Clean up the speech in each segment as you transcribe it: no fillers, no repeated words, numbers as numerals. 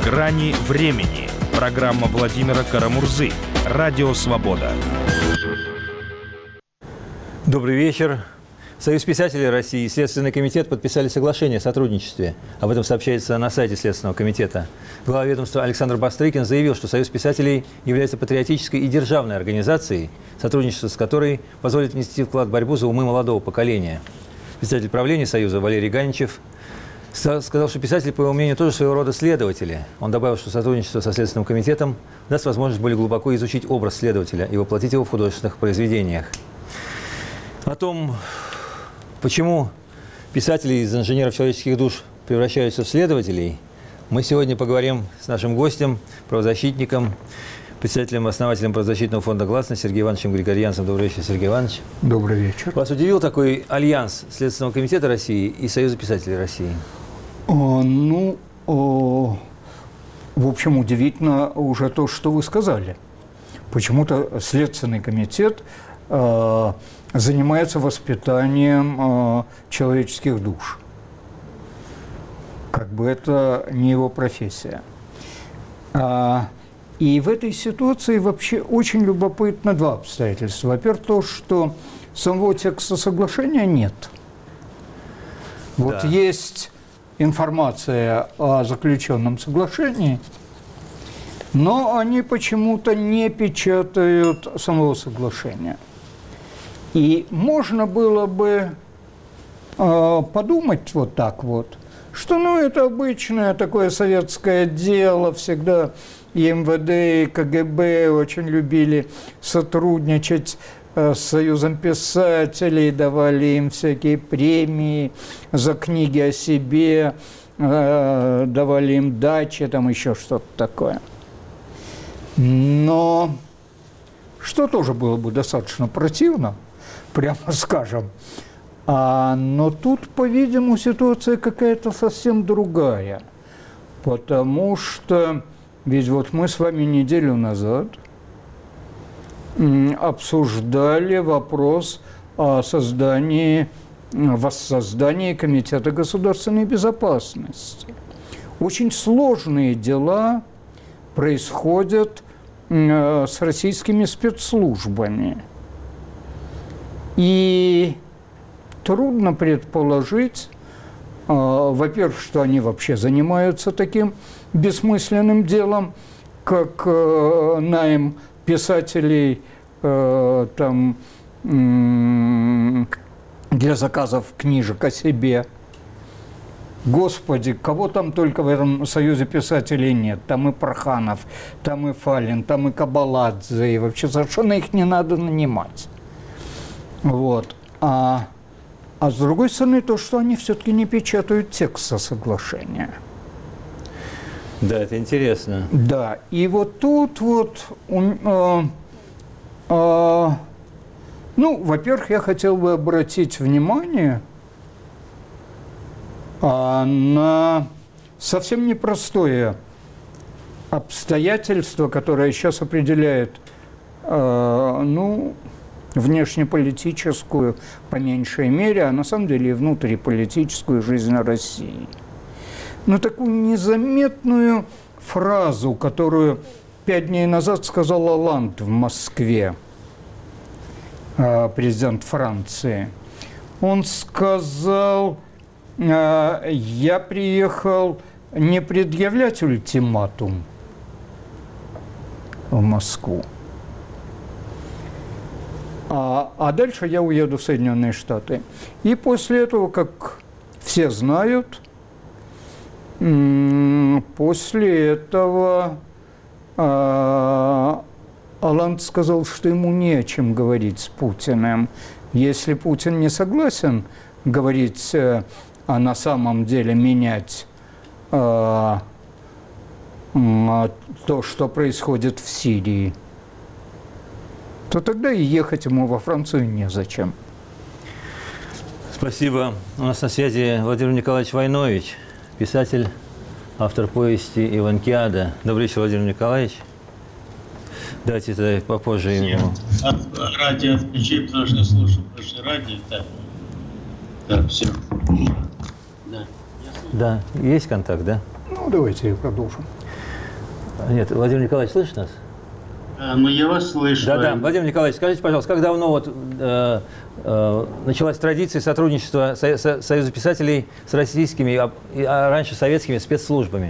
«Грани времени». Программа Владимира Карамурзы. Радио «Свобода». Добрый вечер. Союз писателей России и Следственный комитет подписали соглашение о сотрудничестве. Об этом сообщается на сайте Следственного комитета. Глава ведомства Александр Бастрыкин заявил, что Союз писателей является патриотической и державной организацией, сотрудничество с которой позволит внести вклад в борьбу за умы молодого поколения. Председатель правления Союза Валерий Ганичев сказал, что писатели, по его мнению, тоже своего рода следователи. Он добавил, что сотрудничество со Следственным комитетом даст возможность более глубоко изучить образ следователя и воплотить его в художественных произведениях. О том, почему писатели из инженеров человеческих душ превращаются в следователей, мы сегодня поговорим с нашим гостем, правозащитником, председателем, основателем правозащитного фонда «Гласность» Сергеем Ивановичем Григорьянцем. Добрый вечер, Сергей Иванович. Добрый вечер. Вас удивил такой альянс Следственного комитета России и Союза писателей России? В общем, удивительно уже то, что вы сказали. Почему-то Следственный комитет занимается воспитанием человеческих душ. Как бы это не его профессия. И в этой ситуации вообще очень любопытно два обстоятельства. Во-первых, то, что самого текста соглашения нет. Вот есть информация о заключенном соглашении, но они почему-то не печатают самого соглашения. И можно было бы подумать вот так вот, что это обычное такое советское дело, всегда и МВД, и КГБ очень любили сотрудничать с Союзом писателей, давали им всякие премии за книги о себе, давали им дачи, там еще что-то такое. Но что тоже было бы достаточно противно, прямо скажем. Но тут, по-видимому, ситуация какая-то совсем другая. Потому что, ведь вот мы с вами неделю назад обсуждали вопрос о воссоздании Комитета государственной безопасности. Очень сложные дела происходят с российскими спецслужбами. И трудно предположить, во-первых, что они вообще занимаются таким бессмысленным делом, как найм писателей для заказов книжек о себе. Господи, кого там только в этом Союзе писателей нет. Там и Проханов, там и Фалин, там и Кабаладзе, и вообще совершенно их не надо нанимать. Вот. А с другой стороны, то, что они все-таки не печатают текста соглашения. Да, это интересно. Да, и вот тут вот, во-первых, я хотел бы обратить внимание на совсем непростое обстоятельство, которое сейчас определяет, внешнеполитическую, по меньшей мере, а на самом деле и внутриполитическую жизнь России. Такую незаметную фразу, которую 5 дней назад сказал Олланд в Москве, президент Франции. Он сказал: я приехал не предъявлять ультиматум в Москву, а дальше я уеду в Соединенные Штаты. И после этого, как все знают, после этого Олланд сказал, что ему не о чем говорить с Путиным. Если Путин не согласен говорить, а на самом деле менять то, что происходит в Сирии, то тогда и ехать ему во Францию незачем. Спасибо. У нас на связи Владимир Николаевич Войнович, писатель, автор повести «Иванкиада». Добрый вечер, Владимир Николаевич. Давайте тогда попозже ему. Радио отключи, потому что слушаю, потому что радио, да, все. Да, есть контакт, да? Давайте продолжим. Нет, Владимир Николаевич, слышит нас? Ну, я вас слышу. Да. Владимир Николаевич, скажите, пожалуйста, как давно началась традиция сотрудничества Союза писателей с российскими, а раньше советскими спецслужбами?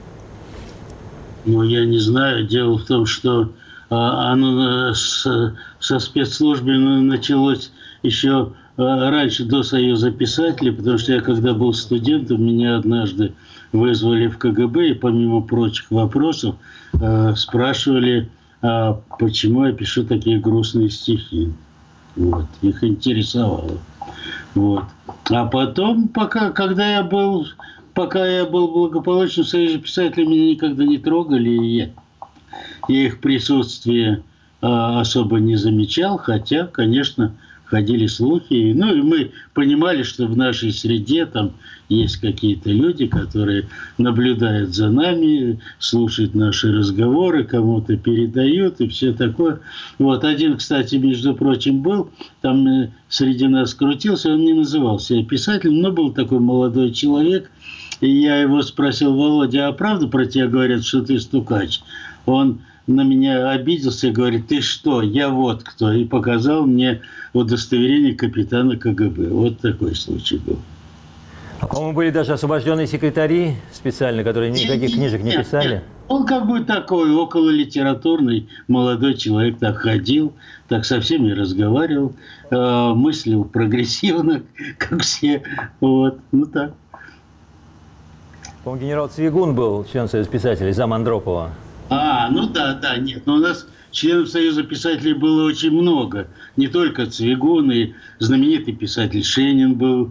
Ну, я не знаю. Дело в том, что оно со спецслужбами началось еще раньше, до Союза писателей, потому что я, когда был студентом, меня однажды вызвали в КГБ, и помимо прочих вопросов спрашивали, почему я пишу такие грустные стихи. Вот. Их интересовало. Вот. А потом, пока я был благополучным в Союзе писателей, меня никогда не трогали, и я их присутствие особо не замечал, хотя, конечно, ходили слухи. Ну, и мы понимали, что в нашей среде там есть какие-то люди, которые наблюдают за нами, слушают наши разговоры, кому-то передают и все такое. Вот. Один, кстати, между прочим, был, там среди нас крутился, он не называл себя писателем, но был такой молодой человек. И я его спросил: Володя, а правда про тебя говорят, что ты стукач? Он на меня обиделся и говорит: ты что, я вот кто. И показал мне удостоверение капитана КГБ. Вот такой случай был. А, по-моему, были даже освобожденные секретари специально, которые никаких книжек не писали. Нет. Он как бы такой окололитературный молодой человек, так ходил, так со всеми разговаривал, мыслил прогрессивно, как все. Вот, ну так. По-моему, генерал Цвигун был член Союза писателей, зам Андропова. Ну да, нет. Но у нас членов Союза писателей было очень много. Не только Цвигун, и знаменитый писатель Шенин был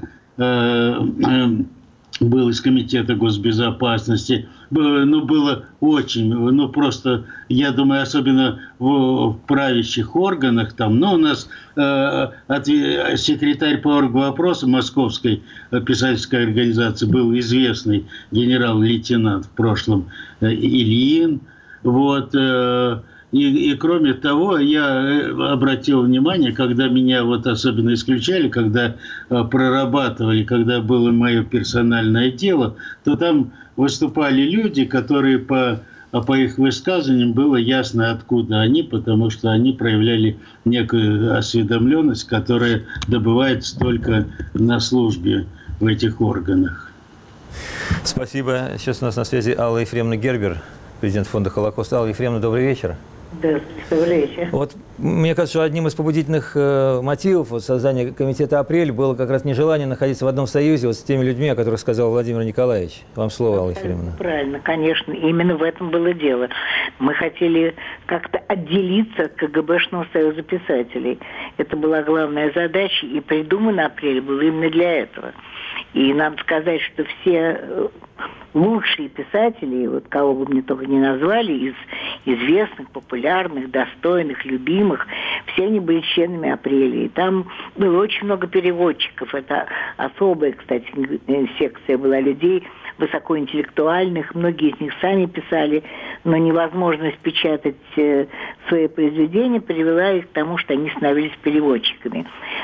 из Комитета госбезопасности. Было очень, просто, я думаю, особенно в правящих органах там. Но у нас секретарь по оргвопросам Московской писательской организации был известный генерал-лейтенант в прошлом Ильин. Вот. И кроме того, я обратил внимание, когда меня вот особенно исключали, когда прорабатывали, когда было мое персональное дело, то там выступали люди, которые по их высказываниям было ясно, откуда они, потому что они проявляли некую осведомленность, которая добывается только на службе в этих органах. Спасибо. Сейчас у нас на связи Алла Ефремовна Гербер, президент фонда «Холокост». Алла Ефремовна, добрый вечер. Да, добрый вечер. Вот мне кажется, что одним из побудительных мотивов создания комитета «Апрель» было как раз нежелание находиться в одном союзе с теми людьми, о которых сказал Владимир Николаевич. Вам слово, Алла Ефремовна. Правильно, конечно. Именно в этом было дело. Мы хотели как-то отделиться от КГБшного Союза писателей. Это была главная задача, и придуман «Апрель» был именно для этого. И надо сказать, что все лучшие писатели, вот кого бы мне только не назвали, из известных, популярных, достойных, любимых, все они были членами «Апреля». И там было очень много переводчиков. Это особая, кстати, секция была людей высокоинтеллектуальных. Многие из них сами писали, но невозможность печатать свои произведения привела их к тому, что они становились переводчиками.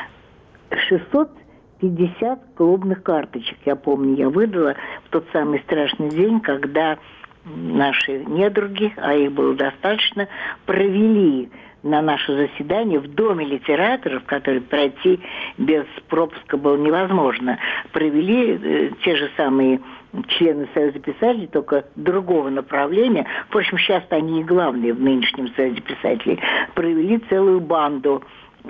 650 клубных карточек, я помню, я выдала в тот самый страшный день, когда наши недруги, а их было достаточно, провели на наше заседание в Доме литераторов, который пройти без пропуска было невозможно, провели те же самые члены Союза писателей, только другого направления. Впрочем, сейчас они и главные в нынешнем Союзе писателей. Провели целую банду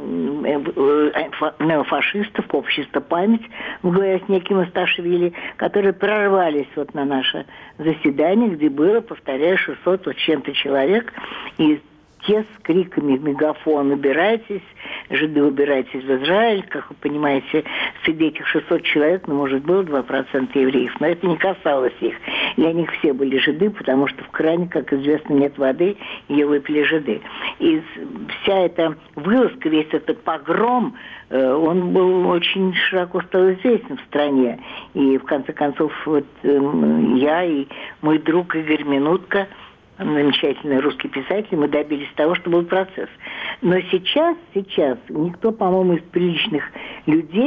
неофашистов, общество «Память» в главе с неким Исташвили, которые прорвались вот на наше заседание, где было, повторяю, 600 вот чем-то человек, и те с криками в мегафон: «Убирайтесь, жиды, убирайтесь в Израиль». Как вы понимаете, среди этих 600 человек, может, было 2% евреев, но это не касалось их. Для них все были жиды, потому что в кране, как известно, нет воды, ее выпили жиды. И вся эта вылазка, весь этот погром, он был очень широко стал известен в стране. И, в конце концов, вот я и мой друг Игорь Минутко, замечательный русский писатель, мы добились того, что был процесс. Но сейчас никто, по-моему, из приличных людей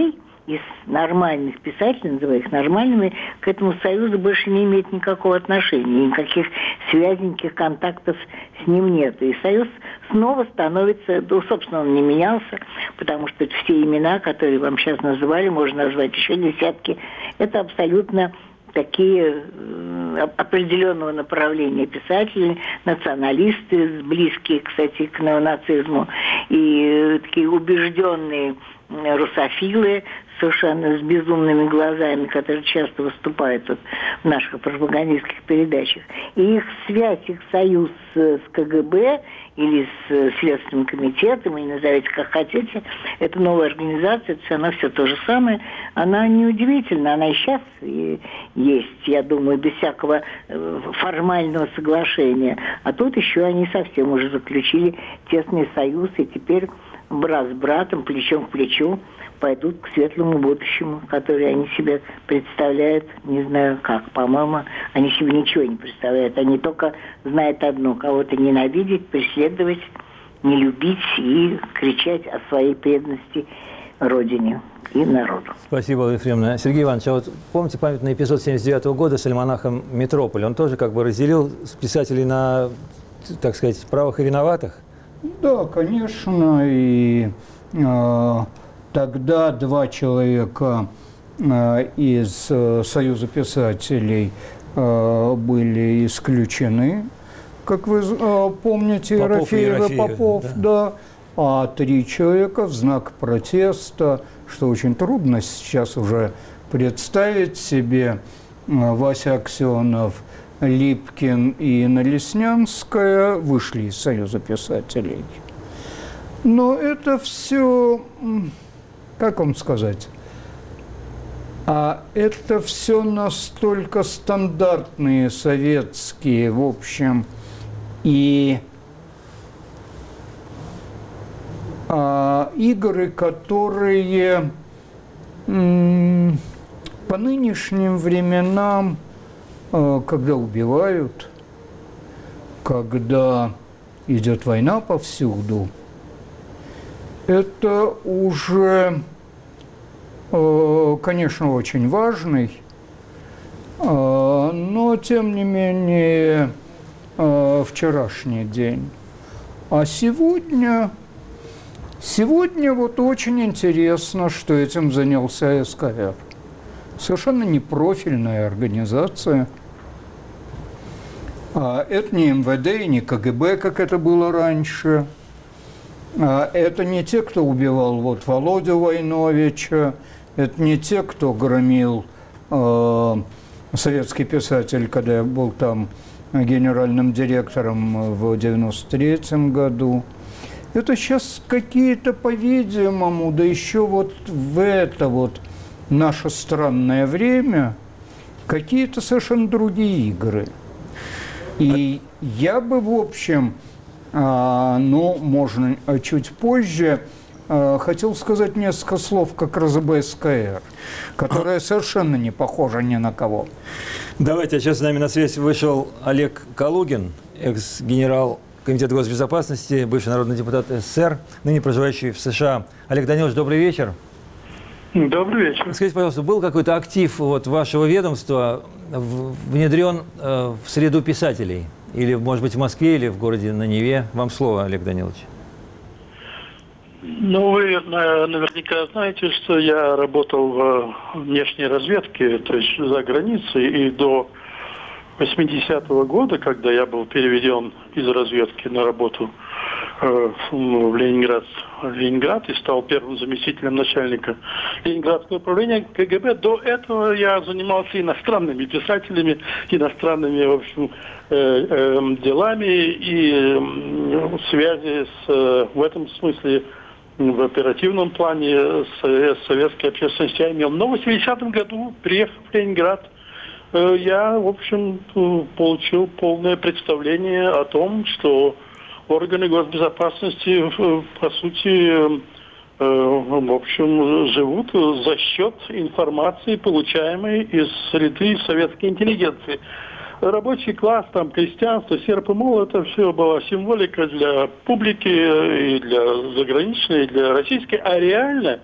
из нормальных писателей, называя их нормальными, к этому союзу больше не имеет никакого отношения, никаких связненьких контактов с ним нет. И союз снова становится, ну, собственно, он не менялся, потому что все имена, которые вам сейчас называли, можно назвать еще десятки, это абсолютно такие определенного направления писатели, националисты, близкие, кстати, к неонацизму, и такие убежденные русофилы, совершенно с безумными глазами, которые часто выступают вот в наших пропагандистских передачах. И их связь, их союз с КГБ или с Следственным комитетом, и назовите как хотите, это новая организация, она все то же самое. Она неудивительна, она и сейчас есть, я думаю, без всякого формального соглашения. А тут еще они совсем уже заключили тесный союз, и теперь брат с братом, плечом к плечу пойдут к светлому будущему, которое они себе представляют, не знаю как, по-моему, они себе ничего не представляют. Они только знают одно: кого-то ненавидеть, преследовать, не любить и кричать о своей преданности Родине и народу. Спасибо, Алла Ефремовна. Сергей Иванович, а вот помните памятный эпизод 1979 года с альманахом «Метрополь»? Он тоже как бы разделил писателей на, так сказать, правых и виноватых? Да, конечно, и тогда два человека из Союза писателей были исключены, как вы помните, Ерофеев и Попов, да. А 3 человека в знак протеста, что очень трудно сейчас уже представить себе, Вася Аксенов, Липкин и Инна Леснянская вышли из Союза писателей. Но это все, как вам сказать, это все настолько стандартные советские, в общем, и игры, которые по нынешним временам, когда убивают, когда идет война повсюду, это уже, конечно, очень важный, но, тем не менее, вчерашний день. А сегодня вот очень интересно, что этим занялся СКР. Совершенно непрофильная организация. Это не МВД и не КГБ, как это было раньше. Это не те, кто убивал вот Володю Войновича. Это не те, кто громил советский писатель, когда я был там генеральным директором в 1993 году. Это сейчас какие-то, по-видимому, да еще вот в это вот наше странное время, какие-то совершенно другие игры. И я бы, в общем, ну, можно чуть позже, хотел сказать несколько слов как РЗБ СКР, которая совершенно не похожа ни на кого. Давайте, сейчас с нами на связь вышел Олег Калугин, экс-генерал Комитета госбезопасности, бывший народный депутат СССР, ныне проживающий в США. Олег Данилович, добрый вечер. Добрый вечер. Скажите, пожалуйста, был какой-то актив вот вашего ведомства внедрен в среду писателей? Или, может быть, в Москве, или в городе на Неве? Вам слово, Олег Данилович. Ну, вы наверняка знаете, что я работал в внешней разведке, то есть за границей, и до 80-го года, когда я был переведен из разведки на работу в Ленинград и стал первым заместителем начальника Ленинградского управления КГБ. До этого я занимался иностранными писателями, иностранными, в общем, делами и связи в этом смысле в оперативном плане с советской общественностью я имел. Но в 80-м году, приехав в Ленинград, я, в общем, получил полное представление о том, что органы госбезопасности, по сути, в общем, живут за счет информации, получаемой из среды советской интеллигенции. Рабочий класс, там, крестьянство, серп и мол, это все была символика для публики, и для заграничной, и для российской. А реально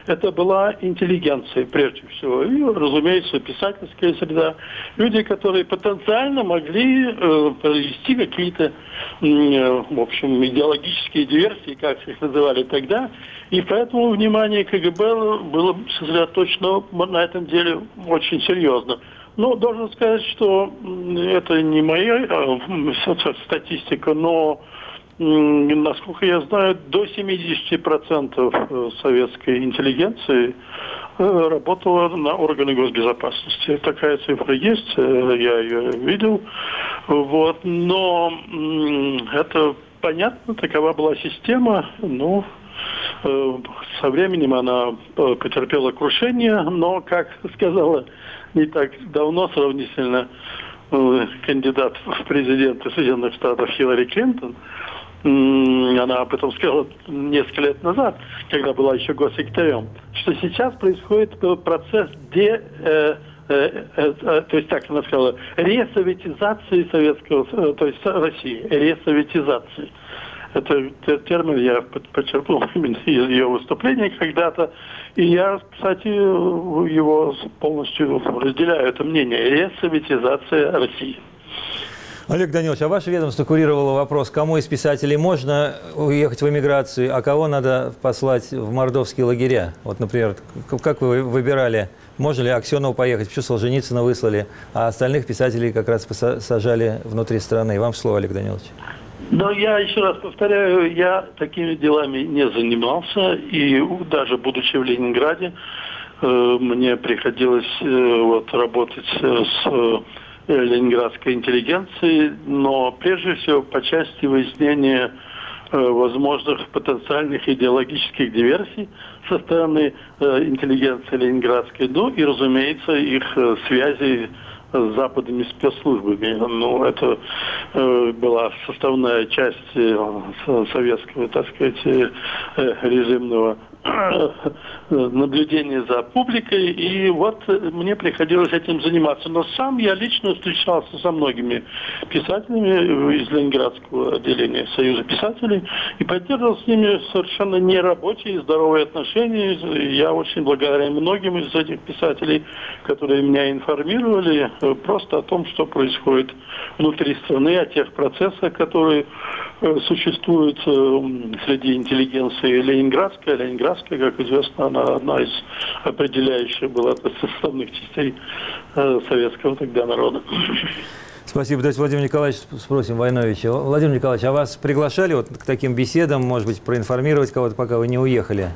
это была интеллигенция прежде всего. И, разумеется, писательская среда. Люди, которые потенциально могли провести какие-то, в общем, идеологические диверсии, как их называли тогда. И поэтому внимание КГБ было сосредоточено на этом деле очень серьезно. Но должен сказать, что это не моя статистика, но, насколько я знаю, до 70% советской интеллигенции работала на органы госбезопасности. Такая цифра есть, я ее видел. Вот. Но это понятно, такова была система, но со временем она потерпела крушение, но, как сказала не так давно сравнительно кандидат в президенты Соединенных Штатов Хиллари Клинтон, она об этом сказала несколько лет назад, когда была еще госсекретарем, что сейчас происходит процесс то есть так она сказала, ресоветизации советского, то есть России, ресоветизации. Этот термин я подчеркнул именно из ее выступления когда-то. И я, кстати, его полностью разделяю, это мнение. Ресоветизация России. Олег Данилович, а ваше ведомство курировало вопрос, кому из писателей можно уехать в эмиграцию, а кого надо послать в мордовские лагеря? Вот, например, как вы выбирали, можно ли Аксенову поехать, почему Солженицына выслали, а остальных писателей как раз сажали внутри страны? Вам слово, Олег Данилович. Но я еще раз повторяю, я такими делами не занимался, и даже будучи в Ленинграде, мне приходилось работать с ленинградской интеллигенцией, но прежде всего по части выяснения возможных потенциальных идеологических диверсий со стороны интеллигенции ленинградской, ну и, разумеется, их связи с западными спецслужбами. Ну, это была составная часть советского, так сказать, режимного наблюдения за публикой, и вот мне приходилось этим заниматься. Но сам я лично встречался со многими писателями из Ленинградского отделения Союза писателей и поддерживал с ними совершенно не рабочие, здоровые отношения. Я очень благодарен многим из этих писателей, которые меня информировали просто о том, что происходит внутри страны, о тех процессах, которые существуют среди интеллигенции ленинградской. Ленинградская, как известно, она одна из определяющих была составных частей советского тогда народа. Спасибо. Давайте Владимир Николаевич спросим Войновича. Владимир Николаевич, а вас приглашали вот к таким беседам, может быть, проинформировать кого-то, пока вы не уехали?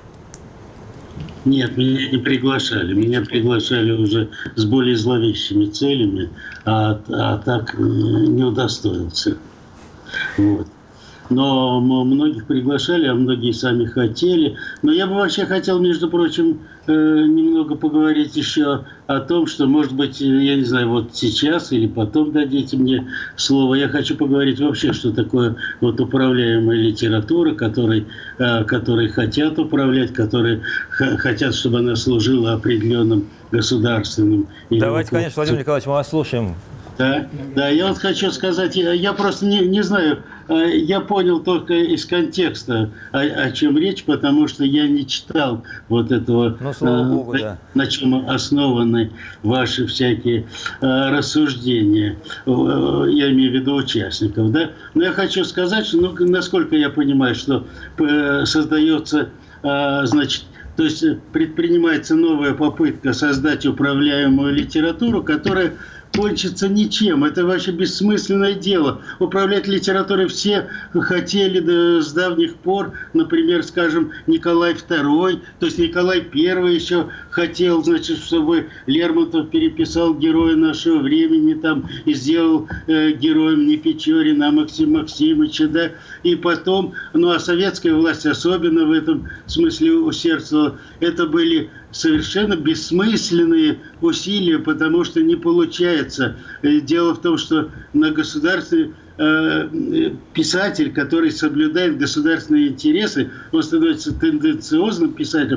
Нет, меня не приглашали. Меня приглашали уже с более зловещими целями, а так не удостоился. Вот. Но многих приглашали, а многие сами хотели. Но я бы вообще хотел, между прочим, немного поговорить еще о том, что, может быть, я не знаю, вот сейчас или потом дадите мне слово. Я хочу поговорить вообще, что такое вот управляемая литература, которой хотят управлять, которые хотят, чтобы она служила определенным государственным. Давайте, конечно, Владимир Николаевич, мы вас слушаем. Да, я вот хочу сказать, я просто не знаю, я понял только из контекста, о чем речь, потому что я не читал вот этого, на чем основаны ваши всякие рассуждения, я имею в виду участников, да. Но я хочу сказать, что, насколько я понимаю, что создается, значит, то есть предпринимается новая попытка создать управляемую литературу, которая кончится ничем. Это вообще бессмысленное дело. Управлять литературой все хотели с давних пор. Например, скажем, Николай II, то есть Николай I еще хотел, значит, чтобы Лермонтов переписал героя нашего времени там и сделал героем не Печорина, а Максима Максимовича, да. И потом, а советская власть особенно в этом смысле усердствовала. Это были совершенно бессмысленные усилия, потому что не получается. Дело в том, что на государстве писатель, который соблюдает государственные интересы, он становится тенденциозным писателем,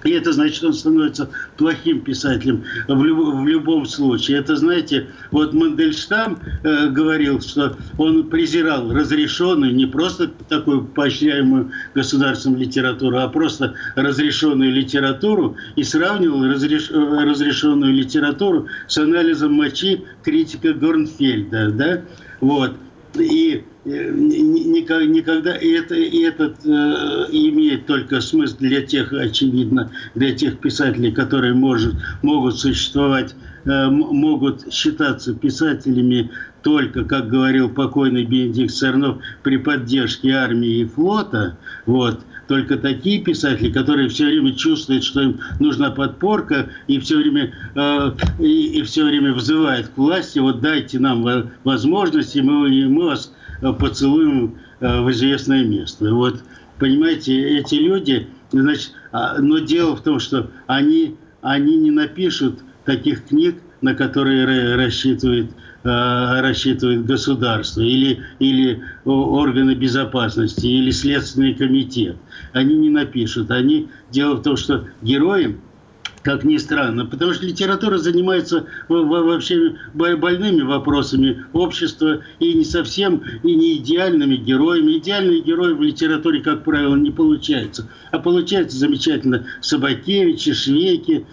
И это значит, он становится плохим писателем в любом случае. Это, знаете, вот Мандельштам говорил, что он презирал разрешенную, не просто такую поощряемую государством литературу, а просто разрешенную литературу, и сравнивал разрешенную литературу с анализом мочи критика Горнфельда. Да? Вот. И никогда этот имеет только смысл для тех, очевидно, для тех писателей, которые могут существовать, могут считаться писателями только, как говорил покойный Бенедикт Цернов, при поддержке армии и флота. Вот. Только такие писатели, которые все время чувствуют, что им нужна подпорка, и все время взывают к власти: вот дайте нам возможность, и мы вас поцелуем в известное место. Вот, понимаете, эти люди, значит, но дело в том, что они не напишут таких книг, на которые рассчитывает государство или органы безопасности, или Следственный комитет. Они не напишут. Дело в том, что героям, как ни странно, потому что литература занимается вообще больными вопросами общества и не совсем, и не идеальными героями. Идеальные герои в литературе, как правило, не получаются. А получается замечательно Собакевичи, Швейки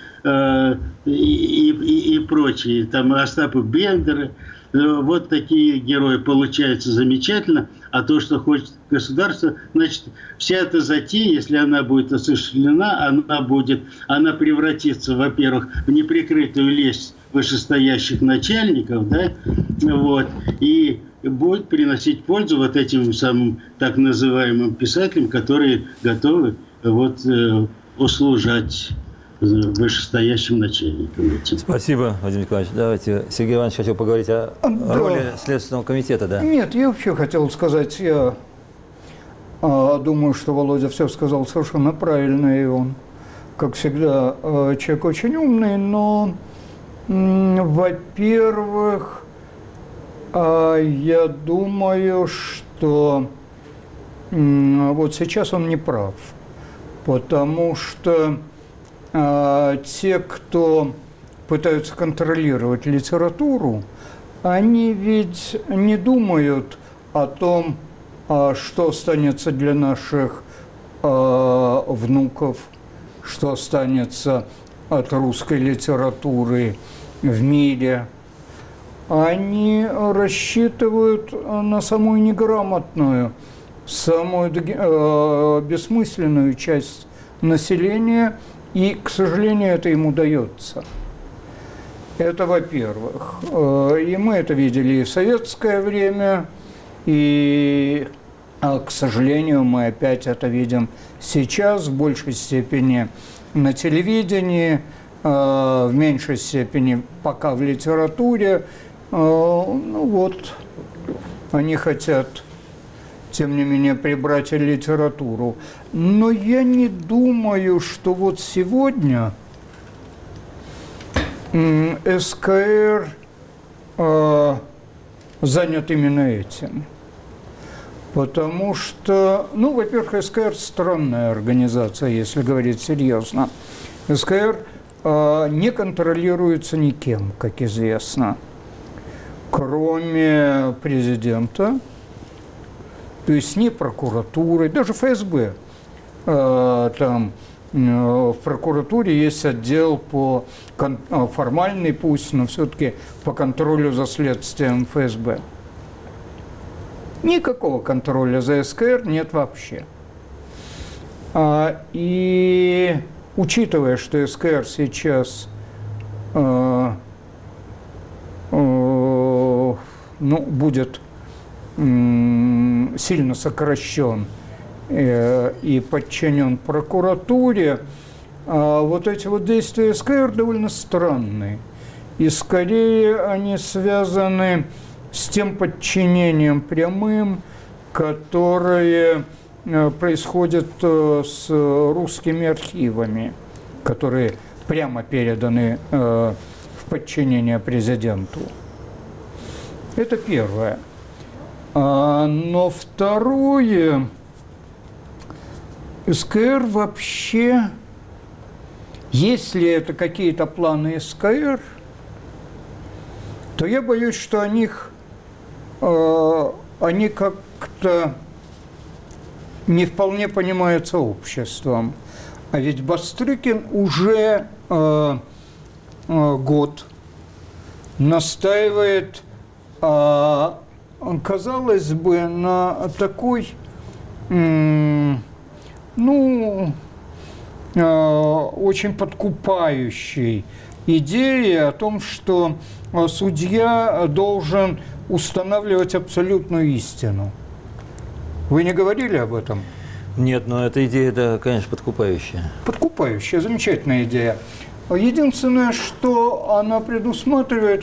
и прочие, там Остапы Бендеры. Вот такие герои получаются замечательно. А то, что хочет государство, значит, вся эта затея, если она будет осуществлена, она превратится, во-первых, в неприкрытую лесть вышестоящих начальников, да, вот, и будет приносить пользу вот этим самым так называемым писателям, которые готовы вот услужать вышестоящим начальникам. Спасибо, Владимир Николаевич. Давайте, Сергей Иванович хотел поговорить о роли Следственного комитета. Да? Нет, я вообще хотел сказать, я думаю, что Володя все сказал совершенно правильно, и он, как всегда, человек очень умный, но, во-первых, я думаю, что вот сейчас он не прав, потому что те, кто пытаются контролировать литературу, они ведь не думают о том, что останется для наших внуков, что останется от русской литературы в мире. Они рассчитывают на самую неграмотную, самую бессмысленную часть населения, и, к сожалению, это им удается. Это во-первых. И мы это видели и в советское время, и, к сожалению, мы опять это видим сейчас в большей степени на телевидении, в меньшей степени пока в литературе. Ну вот, они хотят, тем не менее, прибрать литературу. Но я не думаю, что вот сегодня СКР занят именно этим. Потому что, ну, во-первых, СКР странная организация, если говорить серьезно. СКР не контролируется никем, как известно, кроме президента, то есть ни прокуратурой, даже ФСБ. Там в прокуратуре есть отдел формальный, пусть, но все-таки по контролю за следствием ФСБ. Никакого контроля за СКР нет вообще. И учитывая, что СКР сейчас будет сильно сокращен и подчинен прокуратуре, вот эти вот действия СКР довольно странные. И скорее они связаны с тем подчинением прямым, которое происходит с русскими архивами, которые прямо переданы в подчинение президенту. Это первое. Но второе, СКР вообще Если это какие-то планы СКР, то я боюсь, что они как-то не вполне понимаются обществом. А ведь Бастрыкин уже год настаивает, казалось бы, на такой, очень подкупающей идее о том, что судья должен устанавливать абсолютную истину. Вы не говорили об этом? Нет, но эта идея, да, конечно, подкупающая. Подкупающая, замечательная идея. Единственное, что она предусматривает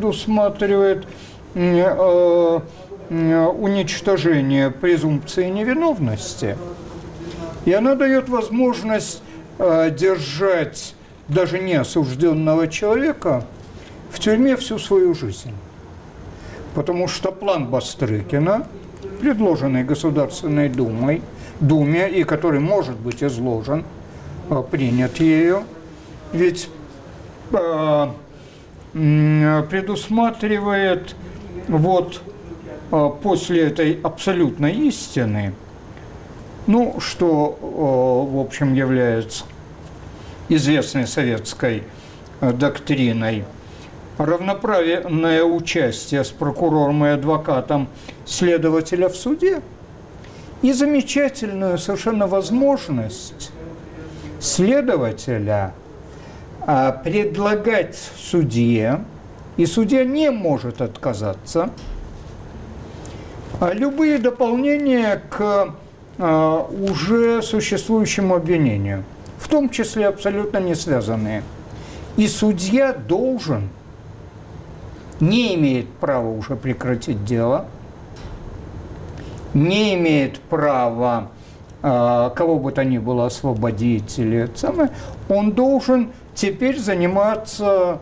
уничтожение презумпции невиновности. И она дает возможность держать даже неосужденного человека в тюрьме всю свою жизнь. Потому что план Бастрыкина, предложенный Государственной Думе, и который может быть изложен, принят ею, ведь предусматривает после этой абсолютной истины, что, в общем, является известной советской доктриной, равноправное участие с прокурором и адвокатом следователя в суде и замечательную совершенно возможность следователя предлагать судье, и судья не может отказаться, любые дополнения к уже существующему обвинению, в том числе абсолютно не связанные. И судья не имеет права уже прекратить дело, не имеет права кого бы то ни было освободить или он должен теперь заниматься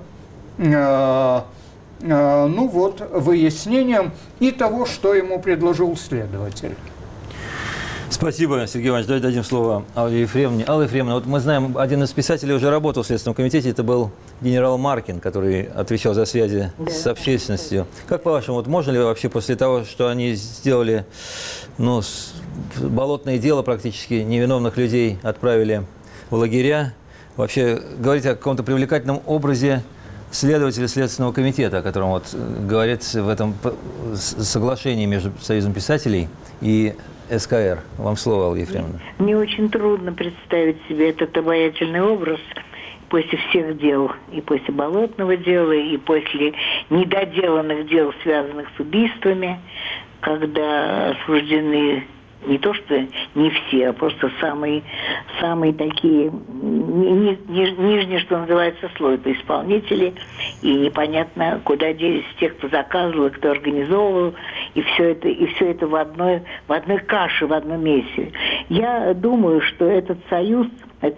выяснением и того, что ему предложил следователь. Спасибо, Сергей Иванович. Давайте дадим слово Алле Ефремовне. Алла Ефремовна, мы знаем, один из писателей уже работал в Следственном комитете, это был генерал Маркин, который отвечал за связи с общественностью. Как по-вашему, можно ли вообще после того, что они сделали, болотное дело практически, невиновных людей отправили в лагеря, вообще говорить о каком-то привлекательном образе следователя Следственного комитета, о котором говорится в этом соглашении между Союзом писателей и СКР? Вам слово, Алла Ефремовна. Мне очень трудно представить себе этот обаятельный образ после всех дел, и после болотного дела, и после недоделанных дел, связанных с убийствами, когда осуждены не то что не все, а просто самые такие, нижний, что называется, слой по исполнители, и непонятно, куда делись те, кто заказывал, кто организовывал, и все это в одной каше, в одном месте. Я думаю, что этот союз,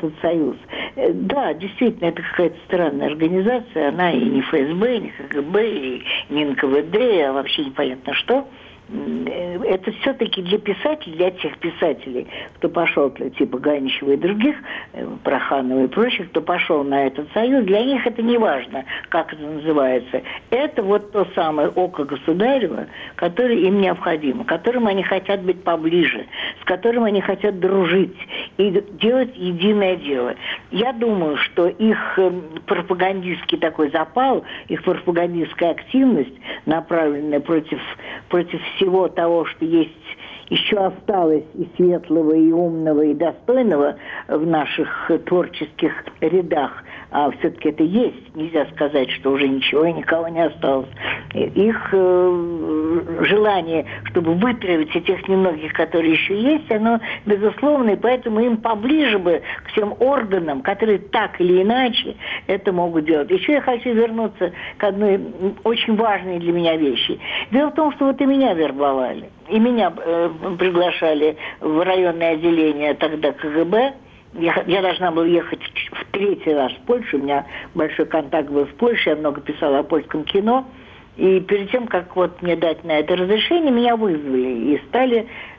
да, действительно, это какая-то странная организация, она и не ФСБ, и не КГБ, и не НКВД, а вообще непонятно что. Это все-таки для писателей, для тех писателей, кто пошел, типа Ганичева и других, Проханова и прочих, кто пошел на этот союз, для них это не важно, как это называется. Это то самое око государева, которое им необходимо, которым они хотят быть поближе, с которым они хотят дружить и делать единое дело. Я думаю, что их пропагандистский такой запал, их пропагандистская активность, направленная против всего того, что есть, еще осталось и светлого, и умного, и достойного в наших творческих рядах, а все-таки это есть, нельзя сказать, что уже ничего и никого не осталось. Их желание, чтобы вытравить этих немногих, которые еще есть, оно безусловно, и поэтому им поближе бы к тем органам, которые так или иначе это могут делать. Еще я хочу вернуться к одной очень важной для меня вещи. Дело в том, что и меня вербовали, и меня приглашали в районное отделение тогда КГБ. Я должна была ехать в третий раз в Польшу, у меня большой контакт был в Польше, я много писала о польском кино. И перед тем, как мне дать на это разрешение, меня вызвали и стали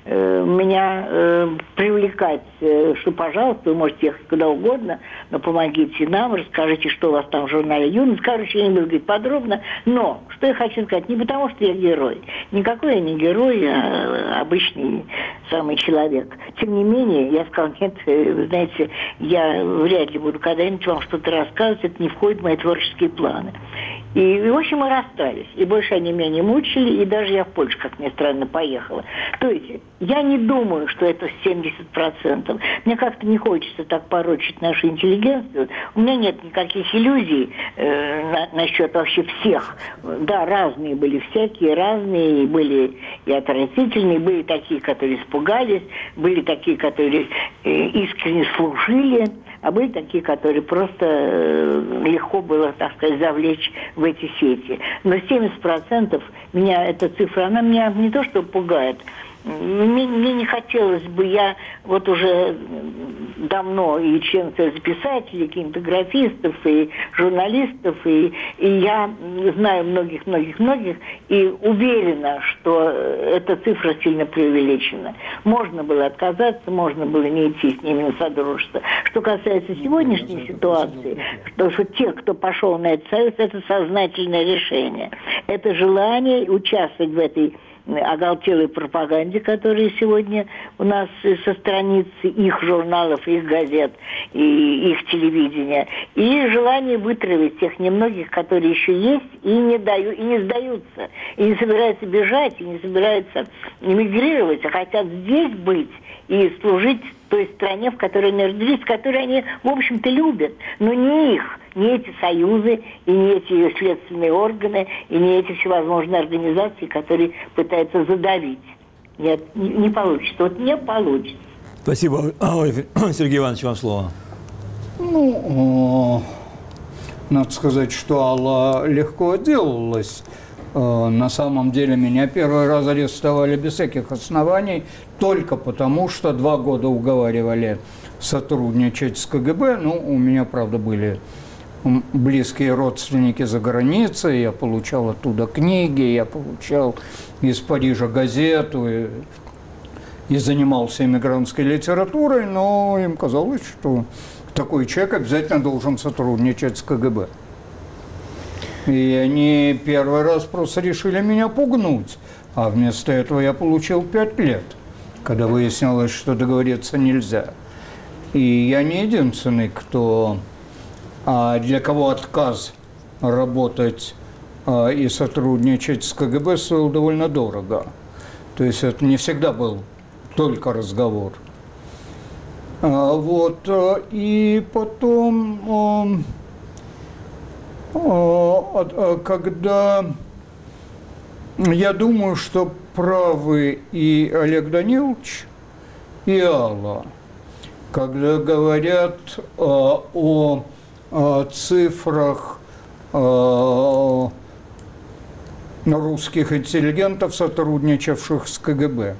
меня привлекать, что, пожалуйста, вы можете ехать куда угодно, но помогите нам, расскажите, что у вас там в журнале «Юность». Короче, я не буду говорить подробно, но что я хочу сказать, не потому что я герой. Никакой я не герой, я обычный самый человек. Тем не менее, я сказала, нет, вы знаете, я вряд ли буду когда-нибудь вам что-то рассказывать, это не входит в мои творческие планы. И, в общем, мы расстались. И больше они меня не мучили, и даже я в Польшу, как ни странно, поехала. То есть, я не думаю, что это 70%. Мне как-то не хочется так порочить нашу интеллигенцию. У меня нет никаких иллюзий насчет вообще всех. Да, разные были всякие, разные были и отвратительные, были такие, которые испугались, были такие, которые искренне служили, а были такие, которые просто легко было, так сказать, завлечь в эти сети. Но 70% меня эта цифра, она меня не то что пугает, мне не хотелось бы, я вот уже давно и член Союза писателей, и кинематографистов, и журналистов, и я знаю многих, и уверена, что эта цифра сильно преувеличена. Можно было отказаться, можно было не идти с ними на содружество. Что касается сегодняшней ситуации, что те, кто пошел на этот союз, это сознательное решение. Это желание участвовать в этой оголтелой пропаганде, которая сегодня у нас со страниц их журналов, их газет и их телевидения, и желание вытравить тех немногих, которые еще есть, и не сдаются, и не собираются бежать, и не собираются эмигрировать, а хотят здесь быть и служить той стране, в которой они родились, которую они, в общем-то, любят, но не их, не эти союзы, и не эти следственные органы, и не эти всевозможные организации, которые пытаются задавить. Нет, не получится. Вот не получится. Спасибо. Сергей Иванович, вам слово. Ну, надо сказать, что Алла легко отделалась. На самом деле меня первый раз арестовали без всяких оснований, только потому, что 2 года уговаривали сотрудничать с КГБ. Ну, у меня, правда, были близкие родственники за границей, я получал оттуда книги, я получал из Парижа газету и занимался иммигрантской литературой, но им казалось, что такой человек обязательно должен сотрудничать с КГБ. И они первый раз просто решили меня пугнуть, а вместо этого я получил 5 лет, когда выяснилось, что договориться нельзя. И я не единственный, для кого отказ работать и сотрудничать с КГБ стоил довольно дорого. То есть это не всегда был только разговор. И потом... когда я думаю, что правы и Олег Данилович, и Алла, когда говорят о цифрах русских интеллигентов, сотрудничавших с КГБ.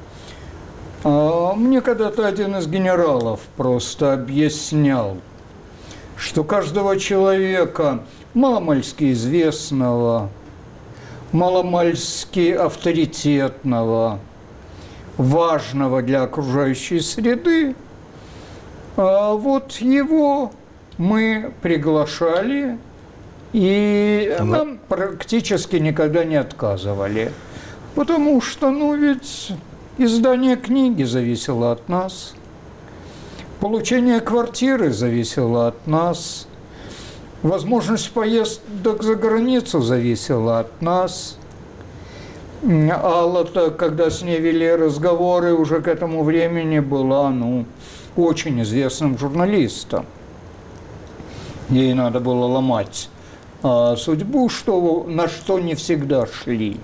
Мне когда-то один из генералов просто объяснял, что каждого человека маломальски известного, маломальски авторитетного, важного для окружающей среды, вот его мы приглашали и нам практически никогда не отказывали. Потому что, ведь издание книги зависело от нас. Получение квартиры зависело от нас, возможность поездок за границу зависела от нас. Алла-то, когда с ней вели разговоры, уже к этому времени была, очень известным журналистом. Ей надо было ломать судьбу, на что не всегда шли.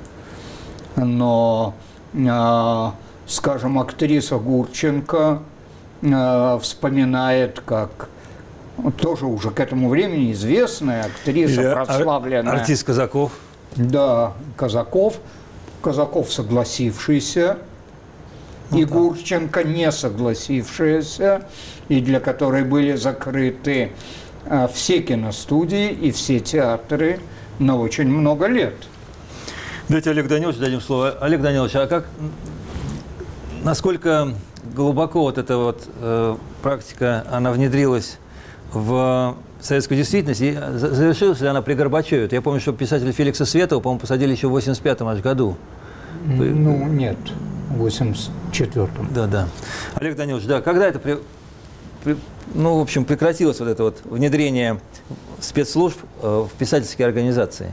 Но, скажем, актриса Гурченко вспоминает, как тоже уже к этому времени известная актриса, прославленная. Артист Казаков. Да, Казаков согласившийся, и Гурченко не согласившаяся, и для которой были закрыты все киностудии и все театры на очень много лет. Давайте Олег Данилович дадим слово. Олег Данилович, а как насколько глубоко вот эта вот практика, она внедрилась в советскую действительность, и завершилась ли она при Горбачеве? Я помню, что писателя Феликса Светова, по-моему, посадили еще в 85-м аж году. Ну, нет, в 84-м. Да. Олег Данилович, да, когда это, в общем, прекратилось вот это вот внедрение спецслужб в писательские организации?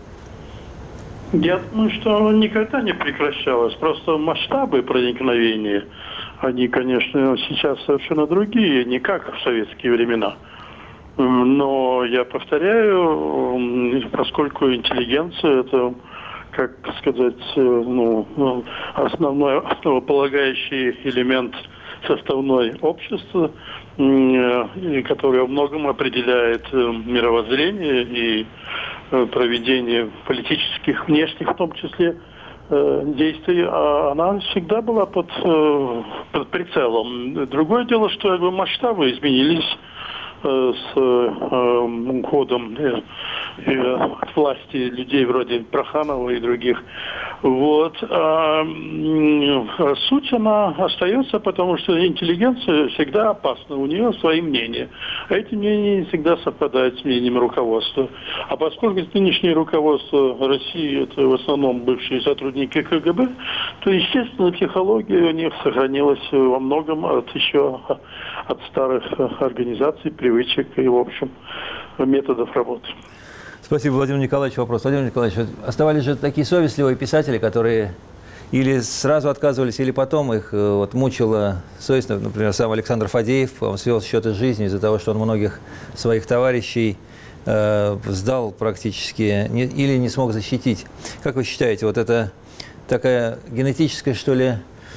Я думаю, что оно никогда не прекращалось. Просто масштабы проникновения, они, конечно, сейчас совершенно другие, не как в советские времена. Но я повторяю, поскольку интеллигенция – это, как сказать, основополагающий элемент составной общества, который во многом определяет мировоззрение и проведение политических, внешних, в том числе, действий, она всегда была под прицелом. Другое дело, что масштабы изменились с уходом от власти людей вроде Проханова и других. Вот. Суть она остается, потому что интеллигенция всегда опасна, у нее свои мнения. А эти мнения не всегда совпадают с мнением руководства. А поскольку нынешнее руководство России это в основном бывшие сотрудники КГБ, то, естественно, психология у них сохранилась во многом от старых организаций, привычек и, в общем, методов работы. Спасибо, Владимир Николаевич. Вопрос. Владимир Николаевич, оставались же такие совестливые писатели, которые или сразу отказывались, или потом их мучила совесть. Например, сам Александр Фадеев, он свел счеты с жизнью из-за того, что он многих своих товарищей сдал практически или не смог защитить. Как вы считаете, вот это такая генетическая, что ли,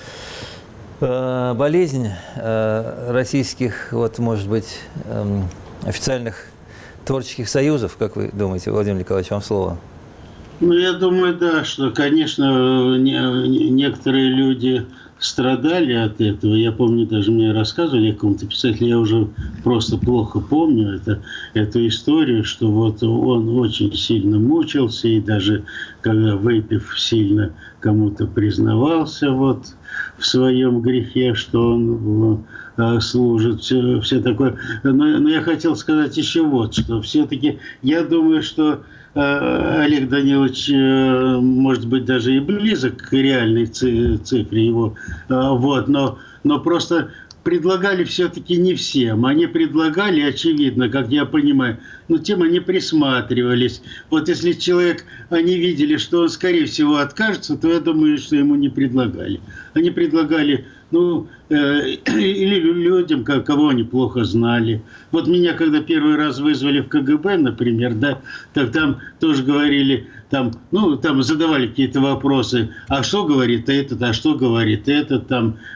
болезнь российских, может быть, официальных творческих союзов, как вы думаете, Владимир Николаевич, вам слово? Я думаю, да, что, конечно, некоторые люди страдали от этого. Я помню, даже мне рассказывали о каком-то писателе, я уже просто плохо помню эту историю, что вот он очень сильно мучился, и даже когда выпив сильно кому-то признавался в своем грехе, что он служит, все такое. Но я хотел сказать еще что все-таки я думаю, что Олег Данилович, может быть, даже и близок к реальной цифре его, но просто предлагали все-таки не всем. Они предлагали, очевидно, как я понимаю, тем они присматривались. Вот если человек, они видели, что он, скорее всего, откажется, то я думаю, что ему не предлагали. Они предлагали, или людям, кого они плохо знали. Вот меня, когда первый раз вызвали в КГБ, например, так там тоже говорили, там задавали какие-то вопросы, а что говорит этот, а что говорит этот,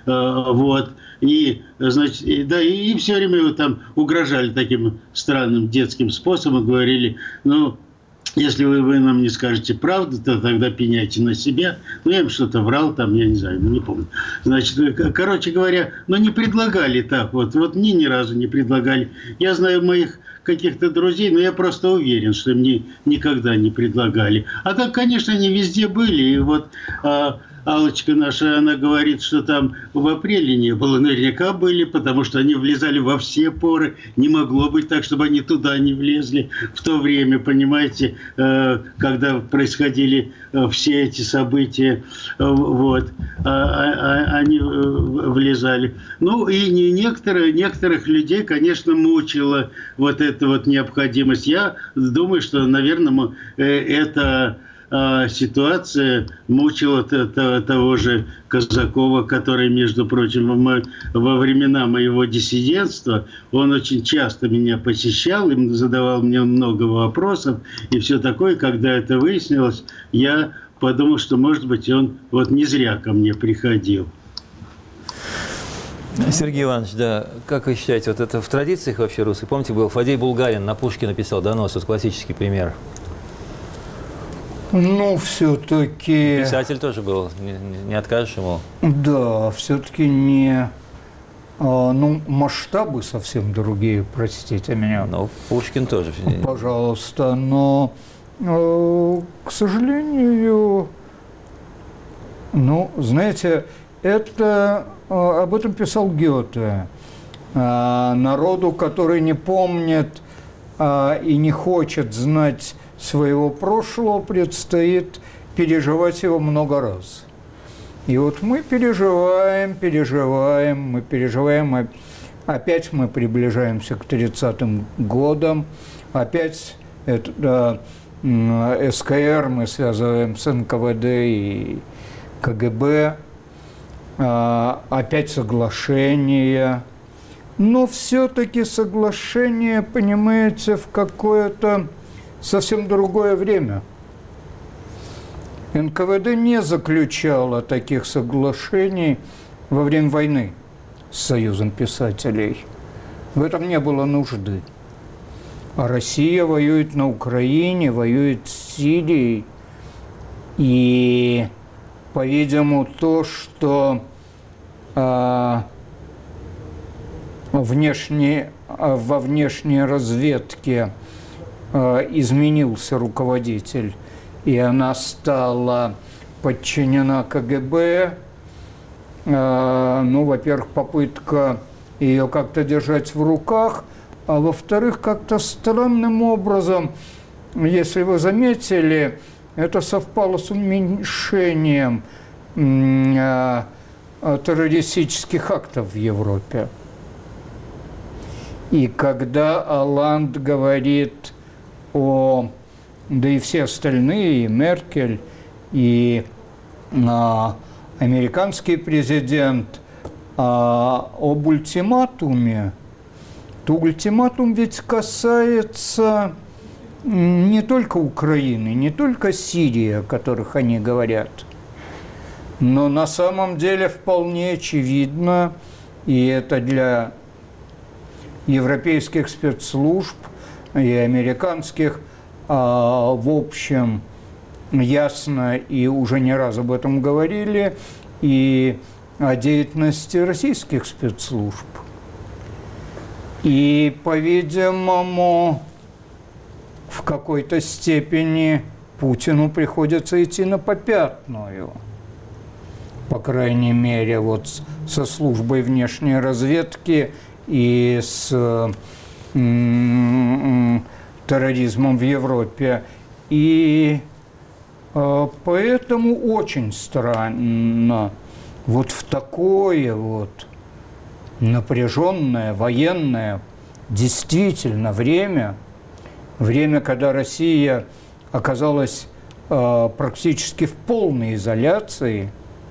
И, значит, и все время там угрожали таким странным детским способом, говорили, если вы нам не скажете правду, то тогда пеняйте на себя. Я им что-то врал, я не знаю, не помню. Значит, короче говоря, не предлагали так, мне ни разу не предлагали. Я знаю моих каких-то друзей, но я просто уверен, что мне никогда не предлагали. А так, конечно, они везде были, и Аллочка наша, она говорит, что там в апреле не было. Наверняка были, потому что они влезали во все поры. Не могло быть так, чтобы они туда не влезли в то время, понимаете, когда происходили все эти события. Они влезали. И некоторых людей, конечно, мучила эта необходимость. Я думаю, что, наверное, это ситуация мучила того же Казакова, который, между прочим, во времена моего диссидентства, он очень часто меня посещал, и задавал мне много вопросов, и все такое. Когда это выяснилось, я подумал, что, может быть, он не зря ко мне приходил. Сергей Иванович, да, как вы считаете, это в традициях вообще русских? Помните, был Фадей Булгарин, на Пушкина писал донос, классический пример. Все-таки... Писатель тоже был, не откажешь ему? Да, все-таки не... масштабы совсем другие, простите меня. Пушкин тоже. Пожалуйста, но, к сожалению, знаете, это об этом писал Гёте. Народу, который не помнит и не хочет знать своего прошлого, предстоит переживать его много раз. И вот мы переживаем, опять мы приближаемся к 30-м годам, опять это, СКР мы связываем с НКВД и КГБ, опять соглашение. Но все-таки соглашение, понимаете, в какое-то совсем другое время. НКВД не заключало таких соглашений во время войны с Союзом писателей. В этом не было нужды. А Россия воюет на Украине, воюет с Сирией. И, по-видимому, то, что во внешней разведке изменился руководитель, и она стала подчинена КГБ. Ну, во-первых, попытка ее как-то держать в руках, а во-вторых, как-то странным образом, если вы заметили, это совпало с уменьшением террористических актов в Европе. И когда Оланд говорит о... Да и все остальные, и Меркель, и американский президент, об ультиматуме, то ультиматум ведь касается не только Украины, не только Сирии, о которых они говорят, но на самом деле вполне очевидно, и это для европейских спецслужб и американских, в общем, ясно, и уже не раз об этом говорили, и о деятельности российских спецслужб. И, по-видимому, в какой-то степени Путину приходится идти на попятную. По крайней мере, вот со службой внешней разведки и с терроризмом в Европе. И поэтому очень странно вот в такое вот напряженное, военное, действительно время, когда Россия оказалась практически в полной изоляции,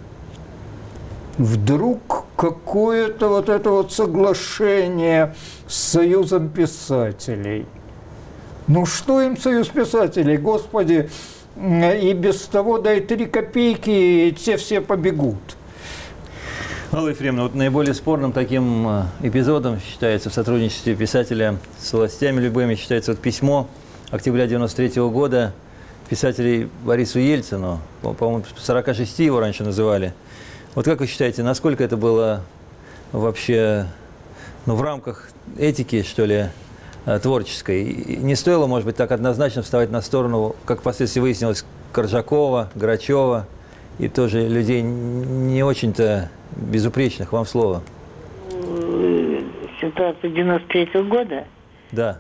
вдруг какое-то вот это вот соглашение с Союзом писателей. Ну что им Союз писателей, Господи, и без того дай 3 копейки, и те все побегут. Алла Ефремовна, вот наиболее спорным таким эпизодом считается в сотрудничестве писателя с властями любыми, считается вот письмо октября 1993 года писателей Борису Ельцину, по-моему, 46 его раньше называли. Вот как вы считаете, насколько это было вообще в рамках этики, что ли, творческой? Не стоило, может быть, так однозначно вставать на сторону, как впоследствии выяснилось, Коржакова, Грачева и тоже людей не очень-то безупречных? Вам слово. Ситуация 93-го года? Да.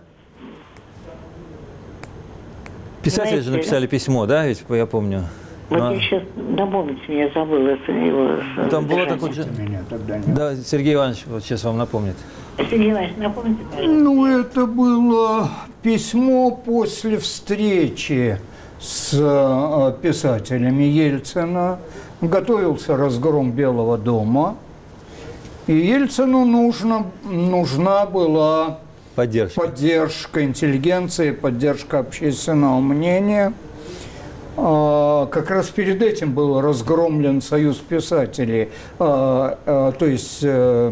Писатели же написали письмо, да, ведь я помню. Вот я сейчас, напомните мне, я забыла его. Там было такое же... Да, Сергей Иванович вот сейчас вам напомнит. Сергей Иванович, напомните, пожалуйста. Ну, это было письмо после встречи с писателями Ельцина. Готовился разгром Белого дома. И Ельцину нужна была поддержка интеллигенции, поддержка общественного мнения. Как раз перед этим был разгромлен Союз писателей, то есть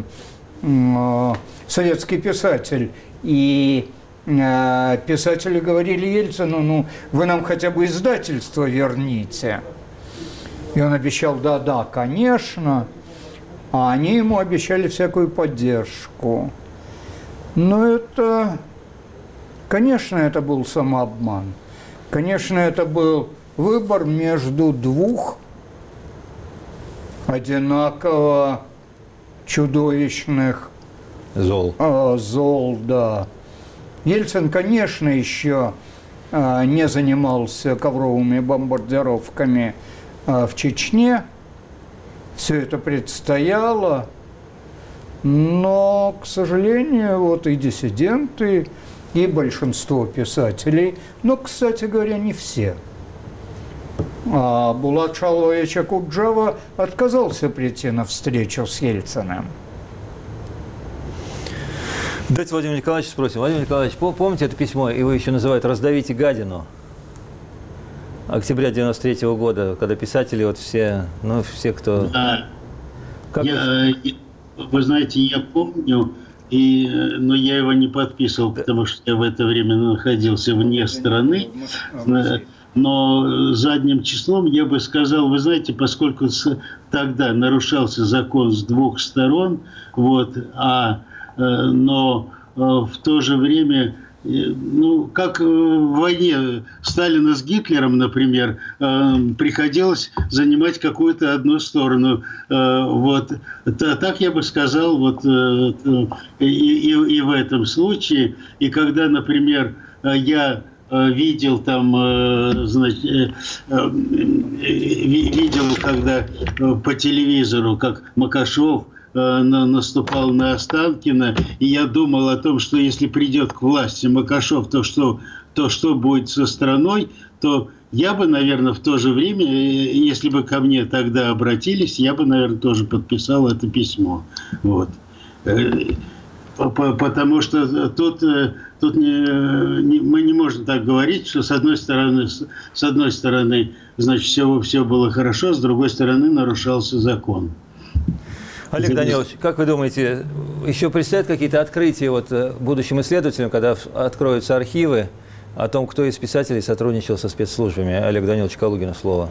советский писатель. И писатели говорили Ельцину: ну, вы нам хотя бы издательство верните. И он обещал: да, конечно. А они ему обещали всякую поддержку. Но это, конечно, это был самообман. Конечно, это был выбор между двух одинаково чудовищных зол, да. Ельцин, конечно, еще не занимался ковровыми бомбардировками в Чечне. Все это предстояло. Но, к сожалению, вот и диссиденты, и большинство писателей, но, кстати говоря, не все. Булат Шалович Акуджава отказался прийти на встречу с Ельциным. Давайте Владимир Николаевич спросим. Владимир Николаевич, помните это письмо, его еще называют «Раздавите гадину»? Октября 93-го года, когда писатели, вот все, ну, все, кто... Да. Вы знаете, я помню, но я его не подписывал, потому что я в это время находился вне страны. Но задним числом я бы сказал, вы знаете, поскольку тогда нарушался закон с двух сторон, вот, но в то же время, ну, как в войне Сталина с Гитлером, например, приходилось занимать какую-то одну сторону. Вот. Так я бы сказал вот, и в этом случае. И когда, например, я видел там, значит, видел, когда по телевизору, как Макашов наступал на Останкино, и я думал о том, что если придет к власти Макашов, то что будет со страной, то я бы, наверное, в то же время, если бы ко мне тогда обратились, я бы, наверное, тоже подписал это письмо. Вот. Потому что тут мы не можем так говорить, что с одной стороны, значит, все было хорошо, с другой стороны нарушался закон. Олег Данилович, как вы думаете, еще предстоят какие-то открытия вот будущим исследователям, когда откроются архивы, о том, кто из писателей сотрудничал со спецслужбами? Олег Данилович Калугин, слово.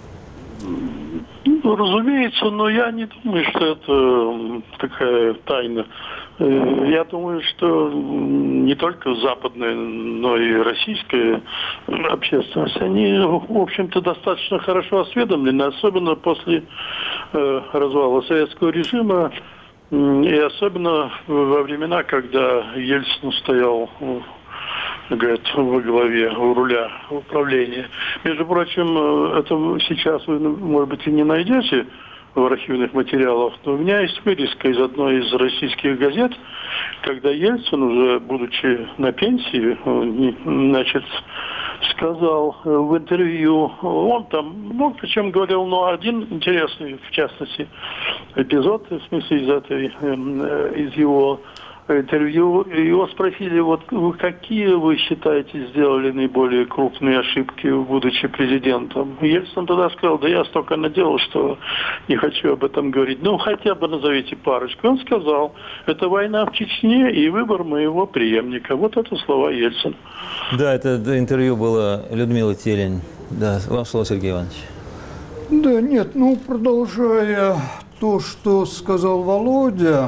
Ну, разумеется, но я не думаю, что это такая тайна. Я думаю, что не только западная, но и российская общественность, они, в общем-то, достаточно хорошо осведомлены, особенно после развала советского режима, и особенно во времена, когда Ельцин стоял, говорят, во главе, у руля управления. Между прочим, это сейчас вы, может быть, и не найдете в архивных материалах, но у меня есть вырезка из одной из российских газет, когда Ельцин, уже будучи на пенсии, значит, сказал в интервью, он там много о чем говорил, но один интересный, в частности, эпизод, в смысле, из его интервью, его спросили, вот какие вы считаете сделали наиболее крупные ошибки, будучи президентом? Ельцин тогда сказал, да я столько наделал, что не хочу об этом говорить. Ну, хотя бы назовите парочку. Он сказал, это война в Чечне и выбор моего преемника. Вот это слова Ельцина. Да, это интервью было Людмилы Телень. Да, вам слово, Сергей Иванович. Да, нет, ну, продолжая то, что сказал Володя,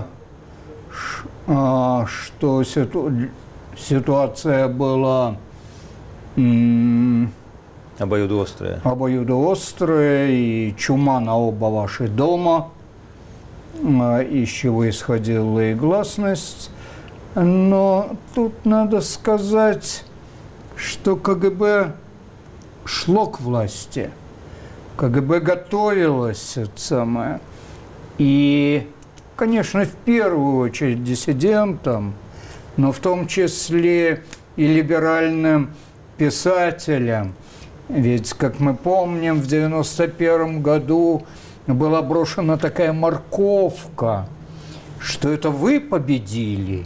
что ситуация была обоюдоострая, и чума на оба ваши дома, из чего исходила и гласность. Но тут надо сказать, что КГБ шло к власти, КГБ готовилось, это самое, и, конечно, в первую очередь диссидентам, но в том числе и либеральным писателям. Ведь, как мы помним, в 1991 году была брошена такая морковка, что это вы победили,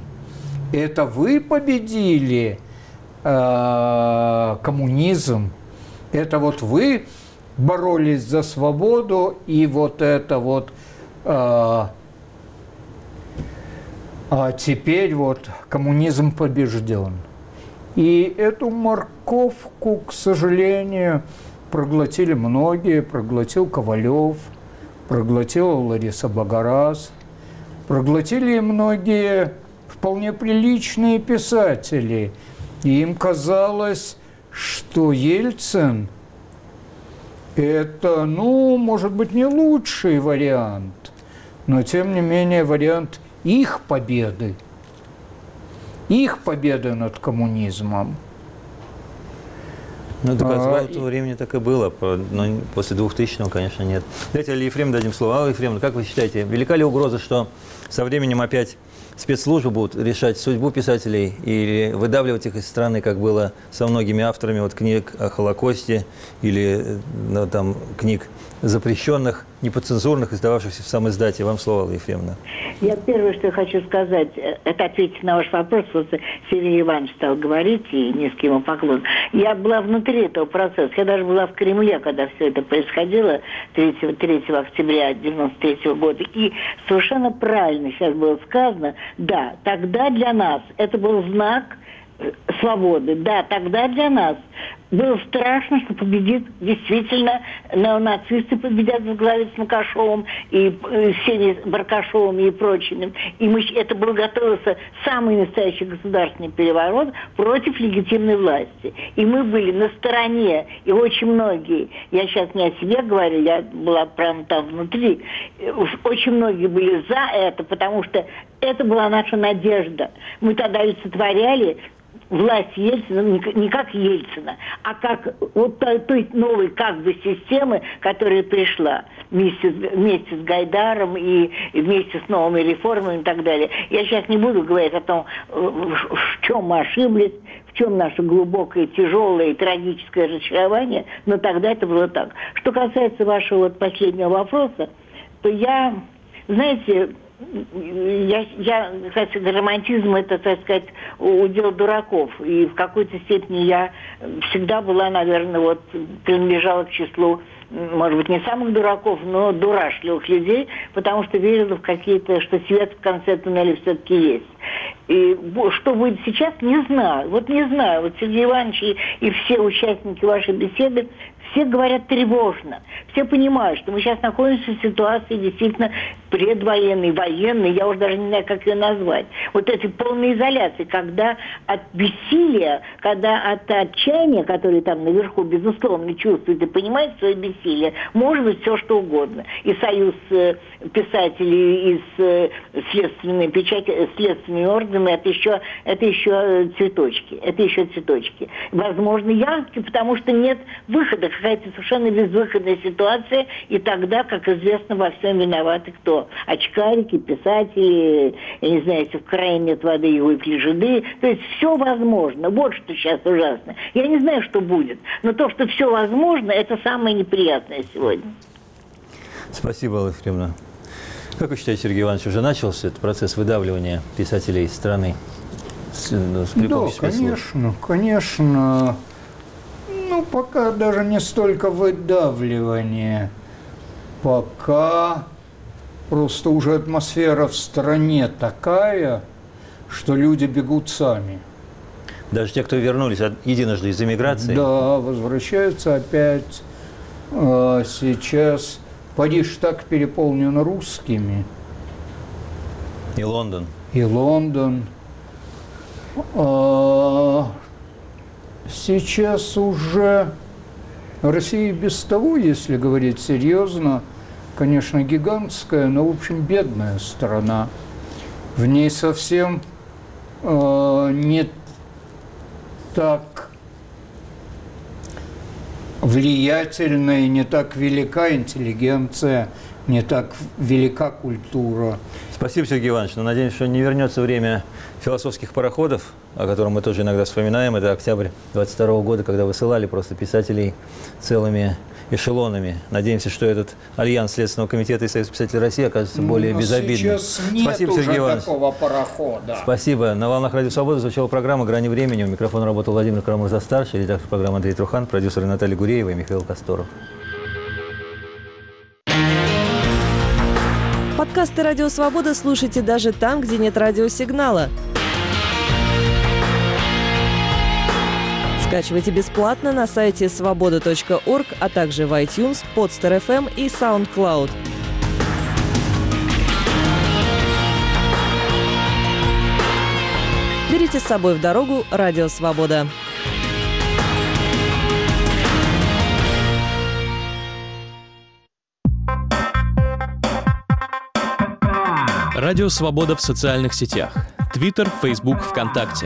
коммунизм, это вот вы боролись за свободу, и вот это вот... А теперь вот коммунизм побежден. И эту морковку, к сожалению, проглотили многие. Проглотил Ковалев, проглотила Лариса Багарас, проглотили многие вполне приличные писатели. И им казалось, что Ельцин – это, может быть, не лучший вариант, но, тем не менее, вариант их победы над коммунизмом. До конца того времени так и было, но после 2000-го, конечно, нет. Давайте Алле Ефремовне дадим слово. Алла Ефремовна, как вы считаете, велика ли угроза, что со временем опять спецслужбы будут решать судьбу писателей или выдавливать их из страны, как было со многими авторами книг о Холокосте или книг запрещенных, неподцензурных, издававшихся в самоиздате? Вам слово, Алла Ефремовна. Я первое, что хочу сказать, это ответить на ваш вопрос. Вот Сергей Иванович стал говорить, и низкий ему поклон. Я была внутри этого процесса. Я даже была в Кремле, когда все это происходило 3 октября 1993 года. И совершенно правильно сейчас было сказано, да, тогда для нас это был знак свободы. Да, тогда для нас было страшно, что победит действительно неонацисты, победят в главе с Макашовым и всеми Баркашовыми и прочими. И это был готовился самый настоящий государственный переворот против легитимной власти. И мы были на стороне, и очень многие, я сейчас не о себе говорю, я была прямо там внутри, очень многие были за это, потому что это была наша надежда. Мы тогда олицетворяли власть Ельцина не как Ельцина, а как вот той новой как бы системы, которая пришла вместе с Гайдаром и вместе с новыми реформами и так далее. Я сейчас не буду говорить о том, в чем мы ошиблись, в чем наше глубокое, тяжелое и трагическое разочарование, но тогда это было так. Что касается вашего последнего вопроса, то я, знаете, кстати, романтизм — это, так сказать, удел дураков. И в какой-то степени я всегда была, наверное, принадлежала к числу, может быть, не самых дураков, но дурашливых людей, потому что верила в какие-то, что свет в конце туннеля все-таки есть. И что будет сейчас, не знаю. Не знаю. Вот Сергей Иванович и все участники вашей беседы все говорят тревожно. Все понимают, что мы сейчас находимся в ситуации действительно предвоенной, военной, я уже даже не знаю, как ее назвать. Вот этой полной изоляции, когда от бессилия, когда от отчаяния, которое там наверху, безусловно, чувствует и понимает свое бессилие, может быть все что угодно. И союз писателей, и следственные печати, следственные органы, это еще цветочки. Это еще цветочки. Возможно, ягодки, потому что нет выхода, какая-то совершенно безвыходная ситуация, и тогда, как известно, во всем виноваты кто? Очкарики, писатели, я не знаю, если в крае нет воды, и выпили жиды. То есть все возможно. Вот что сейчас ужасно. Я не знаю, что будет, но то, что все возможно, это самое неприятное сегодня. Спасибо, Алла Ефремовна. Как вы считаете, Сергей Иванович, уже начался этот процесс выдавливания писателей из страны? Да, конечно. Пока даже не столько выдавливание, пока просто уже атмосфера в стране такая, что люди бегут сами. Даже те, кто вернулись единожды из эмиграции? Да, возвращаются опять. Сейчас Париж так переполнен русскими. И Лондон. Сейчас уже Россия без того, если говорить серьезно, конечно, гигантская, но, в общем, бедная страна. В ней совсем не так влиятельная, не так велика интеллигенция, не так велика культура. Спасибо, Сергей Иванович. Но надеюсь, что не вернется время философских пароходов, о котором мы тоже иногда вспоминаем. Это октябрь 22 года, когда высылали просто писателей целыми эшелонами. Надеемся, что этот альянс Следственного комитета и Союз писателей России окажется более безобидным. Сейчас нет. Спасибо, уже Сергей Иванович. Такого парохода. Спасибо. На волнах Радио Свобода звучала программа «Грани времени». У микрофона работал Владимир Карамурза-старший, редактор программы Андрей Трухан, продюсеры Наталья Гуреева и Михаил Косторов. Подкасты «Радио Свобода» слушайте даже там, где нет радиосигнала. Скачивайте бесплатно на сайте svoboda.org, а также в iTunes, Podster.fm и SoundCloud. Берите с собой в дорогу «Радио Свобода». Радио Свобода в социальных сетях. Твиттер, Фейсбук, ВКонтакте.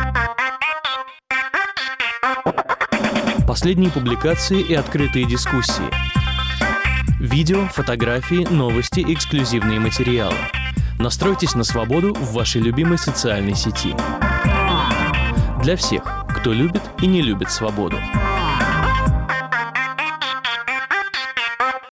Последние публикации и открытые дискуссии. Видео, фотографии, новости, эксклюзивные материалы. Настройтесь на свободу в вашей любимой социальной сети. Для всех, кто любит и не любит свободу.